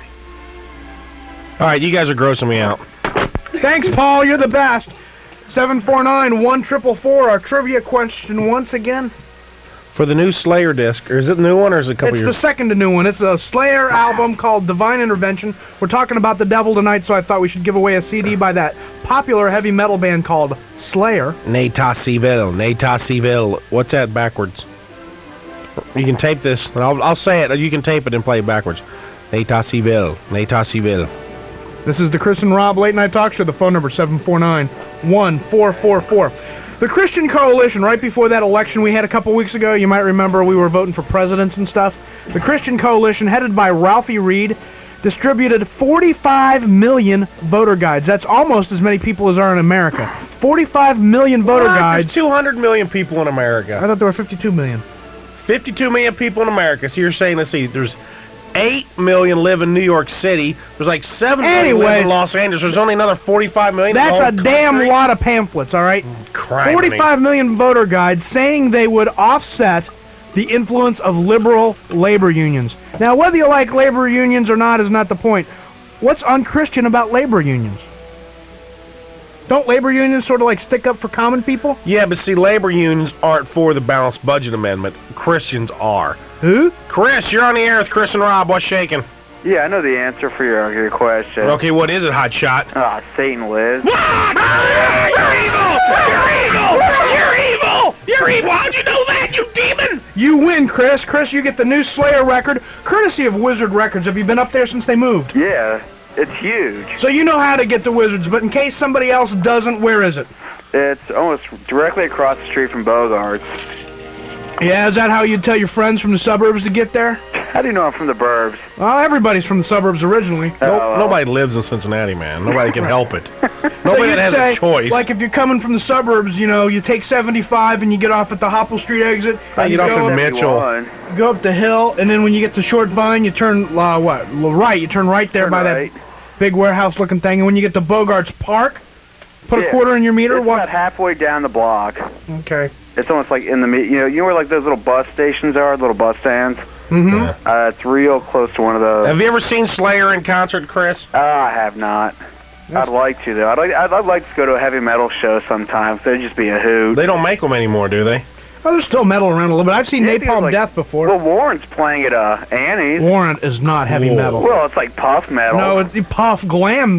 All right, you guys are grossing me out.
Thanks, Paul. You're the best. seven four nine, one four four four. Our trivia question once again.
For the new Slayer disc, or is it the new one, or is it a couple
It's the
years?
second to new one. It's a Slayer album called Divine Intervention. We're talking about the devil tonight, so I thought we should give away a C D by that popular heavy metal band called Slayer.
Natasiville, Natasiville. What's that backwards? You can tape this, and I'll, I'll say it. You can tape it and play it backwards. Natasiville, Natasiville.
This is the Chris and Rob Late Night Talk Show. The phone number seven four nine, one four four four. The Christian Coalition, right before that election we had a couple weeks ago, you might remember we were voting for presidents and stuff. The Christian Coalition, headed by Ralphie Reed, distributed forty-five million voter guides. That's almost as many people as are in America. forty-five million voter
What?
guides.
There's two hundred million people in
I
America.
thought there were fifty-two million.
fifty-two million people in America. So you're saying, let's see, there's eight million live in New York City. There's like seven million live
Anyway.
in Los Angeles. There's only another forty-five million. in the
That's a
whole
damn
country?
lot of pamphlets, all right?
Criminy.
forty-five million voter guides saying they would offset the influence of liberal labor unions. Now, whether you like labor unions or not is not the point. What's unchristian about labor unions? Don't labor unions sort of like stick up for common people?
Yeah, but see, labor unions aren't for the balanced budget amendment. Christians are.
Who?
Chris, you're on the air with Chris and Rob. What's shaking?
Yeah, I know the answer for your, your question.
Okay, what is it, hot shot?
Ah, Satan lives.
You're evil! You're evil! You're evil! You're evil! How'd you know that, you demon?
You win, Chris. Chris, you get the new Slayer record, courtesy of Wizard Records. Have you been up there since they moved?
Yeah, it's huge.
So you know how to get to Wizards, but in case somebody else doesn't, where is it?
It's almost directly across the street from Bogart's.
Yeah, is that how you tell your friends from the suburbs to get there?
How do you know I'm from the burbs?
Well, everybody's from the suburbs originally.
No,
Oh.
nobody lives in Cincinnati, man. Nobody can help it.
So
Nobody
you'd
that has
say,
a choice.
like if you're coming from the suburbs, you know, you take seventy-five and you get off at the Hopple Street exit.
I
and
get
you
off
go
at
up,
Mitchell.
seventy-one.
go up the hill, and then when you get to Short Vine, you turn uh, what? L- Right. You turn right there
Turn
by
right.
that big warehouse-looking thing, and when you get to Bogart's Park, put a
Yeah.
quarter in your meter.
It's
What?
about halfway down the block.
Okay.
It's almost like in the me- you know you know where like those little bus stations are, little bus stands.
Mm-hmm.
Uh, it's real close to one of those.
Have you ever seen Slayer in concert, Chris?
Uh, I have not. I'd like to though. I'd like I'd, I'd like to go to a heavy metal show sometime. It'd just be a hoot.
They don't make them anymore, do they?
Oh, there's still metal around a little bit. I've seen
Yeah, I think
Napalm
it's like-
Death before.
Well, Warren's playing at uh Annie's.
Warrant is not heavy
Whoa.
metal.
Well, it's like puff metal.
No, it, puff glam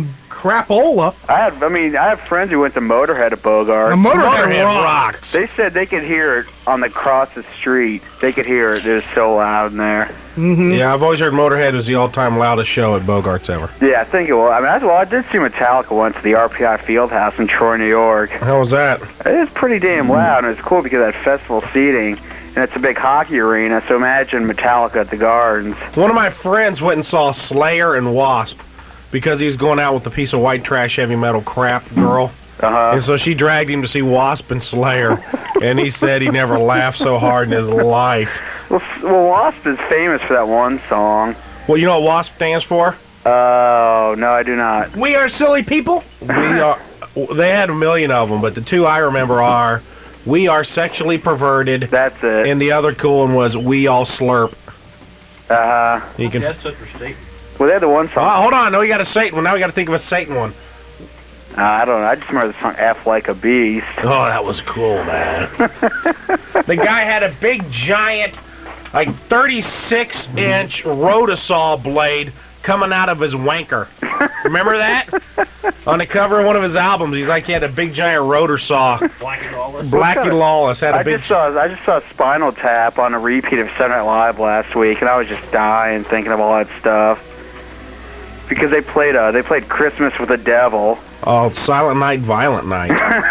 crapola.
I have, I mean, I have friends who went to Motorhead at Bogart.
A Motorhead,
Motorhead
rocks.
rocks.
They said they could hear it on the cross the street. They could hear it. It was so loud in there.
Mm-hmm.
Yeah, I've always heard Motorhead was the all-time loudest show at Bogart's ever.
Yeah, I think it was. I mean, that's, well, I did see Metallica once at the R P I Fieldhouse in Troy, New York.
How was that?
It was pretty damn loud, and it's cool because of that festival seating, and it's a big hockey arena, so imagine Metallica at the Gardens.
One of my friends went and saw Slayer and Wasp because he was going out with a piece of white trash heavy metal crap girl.
Uh-huh.
And so she dragged him to see Wasp and Slayer, and he said he never laughed so hard in his life.
Well, s- well, Wasp is famous for that one song.
Well, you know what Wasp stands for?
Oh, no, I do not.
We are silly people.
We are. They had a million of them, but the two I remember are "We Are Sexually Perverted,"
That's it.
and the other cool one was "We All Slurp."
Uh-huh.
You can.
Well, they had the one song.
Oh, hold on. No, you got a Satan one. Now we got to think of a Satan one.
Uh, I don't know. I just remember the song F Like a Beast.
Oh, that was cool, man. The guy had a big, giant, like thirty-six inch rotosaw blade coming out of his wanker. Remember that? On the cover of one of his albums, he's like he had a big, giant rotor saw. Blackie Lawless. Blackie Lawless had a
I
big.
just saw I just saw Spinal Tap on a repeat of Saturday Night Live last week, and I was just dying thinking of all that stuff because they played uh, they played Christmas with the Devil.
Oh, Silent Night, Violent Night.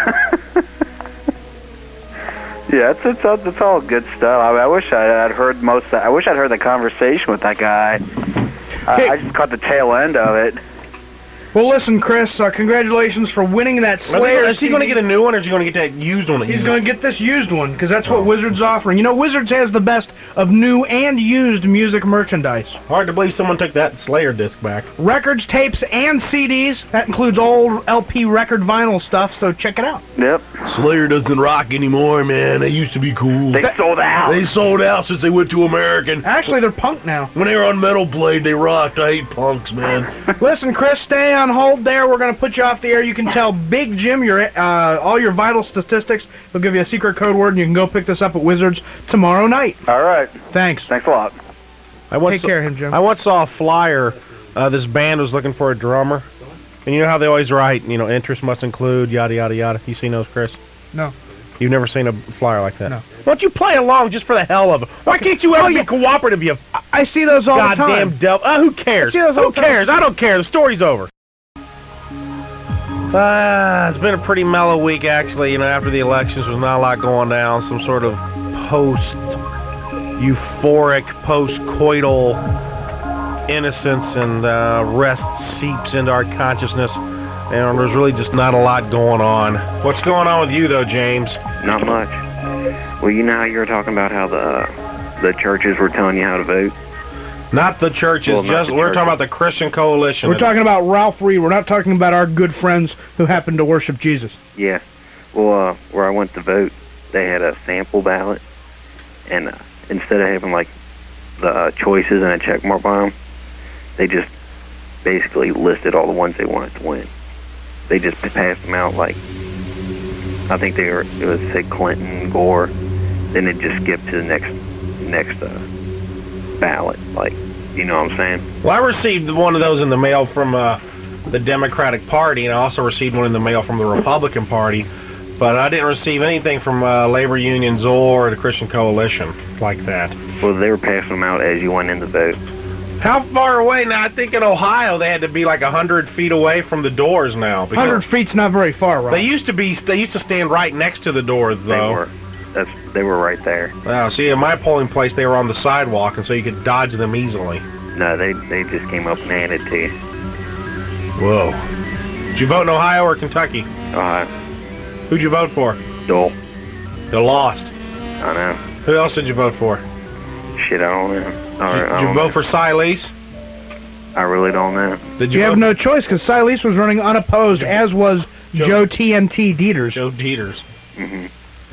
Yeah, it's it's all, it's all good stuff. I, mean, I wish I, I'd heard most. Of that. I wish I'd heard the conversation with that guy.
Hey.
I, I just caught the tail end of it.
Well, listen, Chris, uh, congratulations for winning that Slayer.
Is he going to get a new one, or is he going to get that used one? that
He's
you-
going to get this used one, because that's what Wizards offering. You know, Wizards has the best of new and used music merchandise.
Hard to believe someone took that Slayer disc back.
Records, tapes, and C Ds. That includes old L P record vinyl stuff, so check it out.
Yep.
Slayer doesn't rock anymore, man. They used to be cool.
They sold out.
They sold out since they went to American.
Actually, they're punk now.
When they were on Metal Blade, they rocked. I hate punks, man.
Listen, Chris, stay on hold there. We're going to put you off the air. You can tell Big Jim your uh, all your vital statistics. He'll give you a secret code word, and you can go pick this up at Wizards tomorrow night.
All right.
Thanks.
Thanks a lot.
I once
Take care of him, Jim.
I once saw a flyer. Uh, this band was looking for a drummer. And you know how they always write, you know, interest must include, yada, yada, yada. You seen those, Chris?
No.
You've never seen a flyer like that?
No.
Why don't you play along just for the hell of it? Why can't you ever be cooperative, you
I see those all the
goddamn
time.
devil? Uh, who cares?
I see those all
Who
the time.
cares? I don't care. The story's over. Uh, it's been a pretty mellow week, actually. You know, after the elections, there's not a lot going down. Some sort of post-euphoric, post-coital innocence and uh, rest seeps into our consciousness. And there's really just not a lot going on. What's going on with you, though, James?
Not much. Well, you know how you were talking about how the the churches were telling you how to vote?
Not the churches.
Well, not
just
the
we're
churches.
talking about the Christian Coalition.
We're talking about Ralph Reed. We're not talking about our good friends who happen to worship Jesus.
Yeah. Well, uh, where I went to vote, they had a sample ballot, and uh, instead of having like the uh, choices and a check mark on them, they just basically listed all the ones they wanted to win. They just passed them out like I think they were. It was say Clinton, Gore. Then it just skipped to the next next uh, ballot. Like, you know what I'm saying?
Well, I received one of those in the mail from uh, the Democratic Party, and I also received one in the mail from the Republican Party. But I didn't receive anything from uh, labor unions or the Christian Coalition like that.
Well, they were passing them out as you went in to vote.
How far away? Now, I think in Ohio they had to be like one hundred feet away from the doors now.
one hundred feet's not very far, Ralph.
They used to be. They used to stand right next to the door,
They
though.
were. That's. They were right there.
Wow, see, in my polling place, they were on the sidewalk, and so you could dodge them easily.
No, they they just came up and handed it to you.
Whoa. Did you vote in Ohio or Kentucky?
Uh,
Who'd you vote for?
Dole.
You lost.
I know.
Who else did you vote for?
Shit, I don't know. All right,
Did
I
you
don't
vote
know.
for Silease?
I really don't know.
Did
You
you,
have
vote
no choice because Silease was running unopposed, as was
Joe-
Joe T N T Dieters.
Joe Dieters.
Mm-hmm.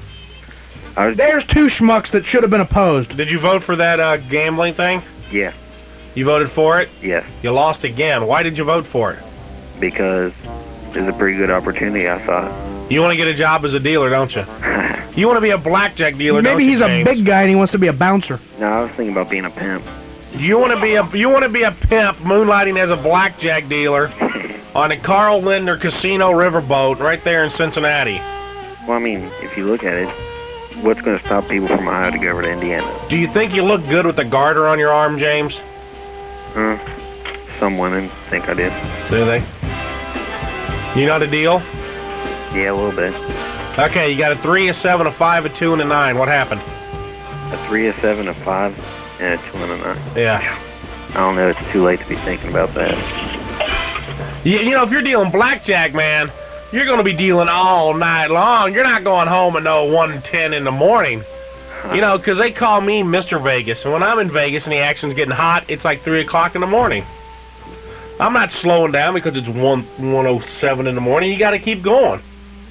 I was,
There's two schmucks that should have been opposed.
Did you vote for that uh, gambling thing?
yeah,
You voted for it?
yes,
You lost again. Why did you vote for it?
because it was a pretty good opportunity, I thought.
You want to get a job as a dealer, don't you? You want to be a blackjack dealer, don't
Maybe
you,
he's
James?
a big guy and he wants to be a bouncer.
No, I was thinking about being a pimp.
You want to be a you want to be a pimp moonlighting as a blackjack dealer on the Carl Lindner Casino Riverboat right there in Cincinnati.
Well, I mean, if you look at it, what's going to stop people from Ohio to go over to Indiana?
Do you think you look good with the garter on your arm, James?
Uh, some women think I did.
Do they? You know the deal?
Yeah, a little bit.
Okay, you got a three, a seven, a five, a two, and a nine. What happened?
A three, a seven, a five, and a two, and a nine.
Yeah.
I don't know. It's too late to be thinking about that.
You, you know, if you're dealing blackjack, man, you're going to be dealing all night long. You're not going home at no one ten in the morning. You know, because they call me Mister Vegas. And when I'm in Vegas and the action's getting hot, it's like three o'clock in the morning. I'm not slowing down because it's one oh seven in the morning. You got to keep going.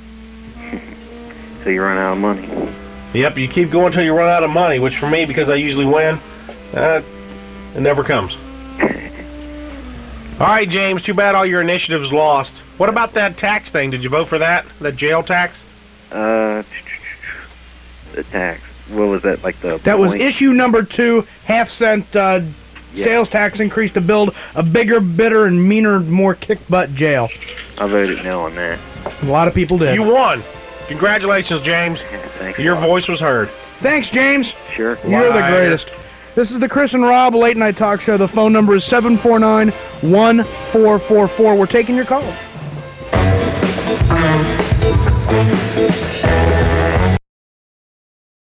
So you run out of money.
Yep, you keep going until you run out of money, which for me, because I usually win, uh, it never comes. All right, James, too bad all your initiatives lost. What about that tax thing? Did you vote for that? That jail tax?
Uh, the tax. What was that, like the...
That was
point?
issue number two, half-cent uh,
Yeah.
sales tax increase to build a bigger, bitter, and meaner, more kick-butt jail.
I voted no on that.
A lot of people did.
You won. Congratulations, James.
Thanks.
Your voice was heard.
Thanks, James.
Sure.
You're the
Liar.
greatest. This is the Chris and Rob Late Night Talk Show. The phone number is seven four nine, one four four four. We're taking your calls.